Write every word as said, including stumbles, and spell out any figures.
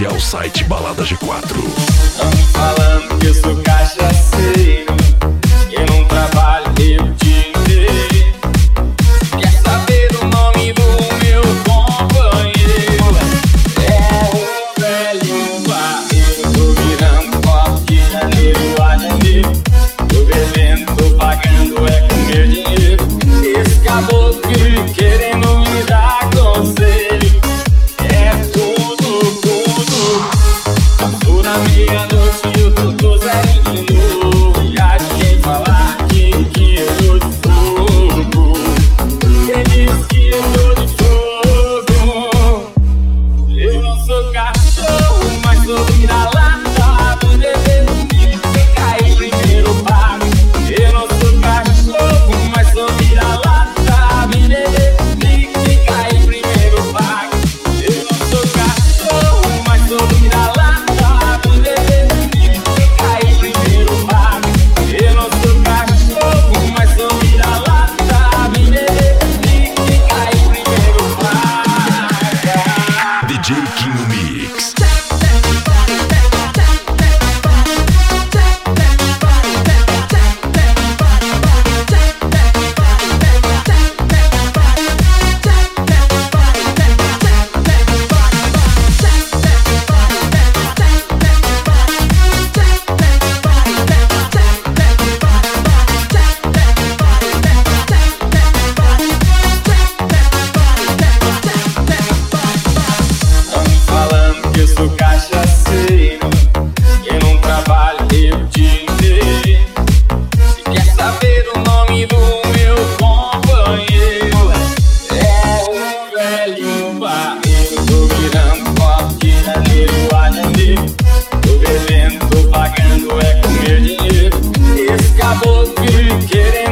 oficial site Balada G quatro. Tão me falando que eu sou cachaceiro, eu não trabalho o dia inteiro. Quer saber o nome do meu companheiro? É um velho barreiro. Tô virando copo de janeiro a janeiro. Tô bebendo, tô pagando, é com meu dinheiro. Esse caboclo querendo me dar conselho. É tudo, tudo. Passou na meia-noite, eu tô, tô zerinho de novo. Já quem falar que, que eu tô de fogo. Quem disse que eu tô de fogo? Eu não sou cachorro, mas sou vira-lata. Vou beber comigo, quem cair primeiro paga. Eu não sou cachorro, mas sou vira-lata. Me beber comigo, quem cair primeiro paga. Eu não sou cachorro, mas sou vira-lata. Me beber comigo, quem cair primeiro paga. Eu não sou cachorro, mas sou vira-lata. Me beber comigo, quem cair primeiro paga. D J Kinho Mix. Tão me falando que eu sou cachaceiro, eu não trabalho o dia inteiro. Se quer saber o nome do meu companheiro, é um velho barreiro. Tô virando copo de janeiro a janeiro. Tô bebendo, tô pagando, é com meu dinheiro. Esse caboclo querendo